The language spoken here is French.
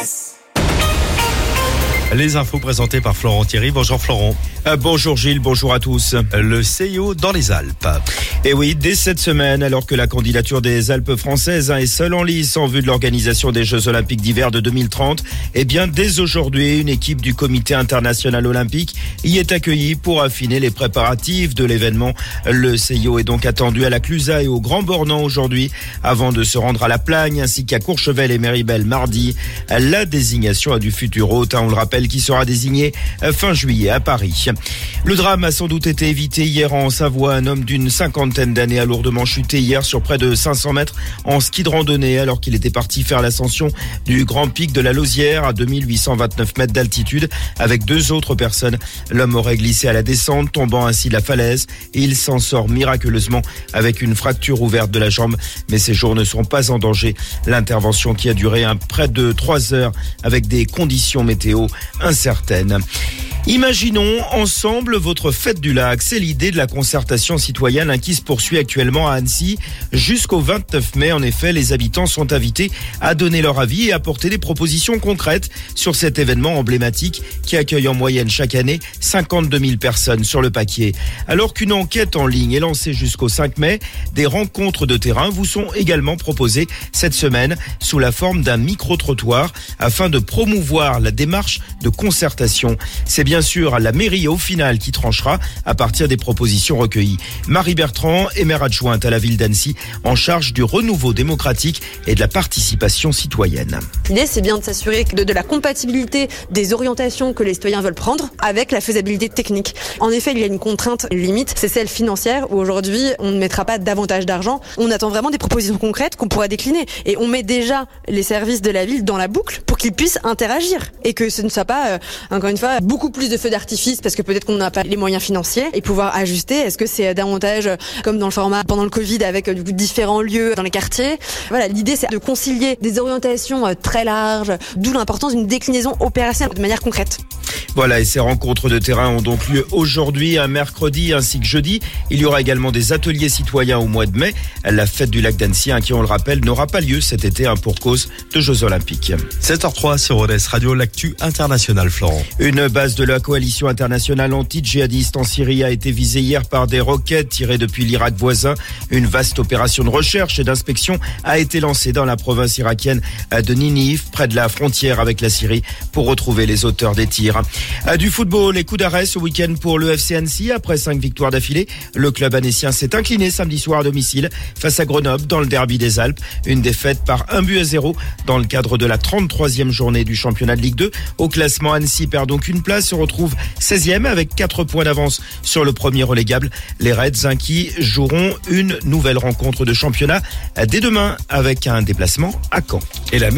Les infos présentées par Florent Thierry. Bonjour Florent. Bonjour Gilles, bonjour à tous. Le CIO dans les Alpes. Et oui, dès cette semaine, alors que la candidature des Alpes françaises est seule en lice en vue de l'organisation des Jeux Olympiques d'hiver de 2030, dès aujourd'hui, une équipe du Comité international olympique y est accueillie pour affiner les préparatifs de l'événement. Le CIO est donc attendu à la Clusaz et au Grand Bornand aujourd'hui, avant de se rendre à la Plagne ainsi qu'à Courchevel et Méribel mardi. La désignation du futur hôte, on le rappelle, qui sera désigné fin juillet à Paris. Le drame a sans doute été évité hier en Savoie. Un homme d'une cinquantaine d'années a lourdement chuté hier sur près de 500 mètres en ski de randonnée alors qu'il était parti faire l'ascension du grand pic de la Lausière à 2829 mètres d'altitude avec deux autres personnes. L'homme aurait glissé à la descente, tombant ainsi de la falaise, et il s'en sort miraculeusement avec une fracture ouverte de la jambe. Mais ses jours ne sont pas en danger. L'intervention qui a duré près de 3 heures avec des conditions météo incertaines. Imaginons ensemble votre fête du lac. C'est l'idée de la concertation citoyenne qui se poursuit actuellement à Annecy. Jusqu'au 29 mai, en effet, les habitants sont invités à donner leur avis et apporter des propositions concrètes sur cet événement emblématique qui accueille en moyenne chaque année 52 000 personnes sur le paquier. Alors qu'une enquête en ligne est lancée jusqu'au 5 mai, des rencontres de terrain vous sont également proposées cette semaine sous la forme d'un micro-trottoir afin de promouvoir la démarche de concertation. C'est bien sûr la mairie au final qui tranchera à partir des propositions recueillies. Marie Bertrand est maire adjointe à la ville d'Annecy en charge du renouveau démocratique et de la participation citoyenne. L'idée, c'est bien de s'assurer de la compatibilité des orientations que les citoyens veulent prendre avec la faisabilité technique. En effet, il y a une contrainte limite, c'est celle financière où aujourd'hui on ne mettra pas davantage d'argent. On attend vraiment des propositions concrètes qu'on pourra décliner et on met déjà les services de la ville dans la boucle pour qu'ils puissent interagir et que ce ne soit pas, encore une fois, beaucoup plus de feux d'artifice parce que peut-être qu'on n'a pas les moyens financiers et pouvoir ajuster. Est-ce que c'est davantage comme dans le format pendant le Covid avec différents lieux dans les quartiers? Voilà, l'idée c'est de concilier des orientations très larges, d'où l'importance d'une déclinaison opérationnelle de manière concrète. Voilà, et ces rencontres de terrain ont donc lieu aujourd'hui, un mercredi ainsi que jeudi. Il y aura également des ateliers citoyens au mois de mai. La fête du lac d'Annecy, qui on le rappelle, n'aura pas lieu cet été pour cause de Jeux Olympiques. 7h03 sur Rodez Radio, l'actu internationale, Florent. Une base de la coalition internationale anti-djihadiste en Syrie a été visée hier par des roquettes tirées depuis l'Irak voisin. Une vaste opération de recherche et d'inspection a été lancée dans la province irakienne de Ninive, près de la frontière avec la Syrie, pour retrouver les auteurs des tirs. Du football, les coups d'arrêt ce week-end pour le FC Annecy. Après 5 victoires d'affilée, le club annécien s'est incliné samedi soir à domicile face à Grenoble dans le derby des Alpes. Une défaite par 1-0 dans le cadre de la 33e journée du championnat de Ligue 2. Au classement, Annecy perd donc une place, se retrouve 16e avec 4 points d'avance sur le premier relégable. Les Reds qui joueront une nouvelle rencontre de championnat dès demain avec un déplacement à Caen. Et la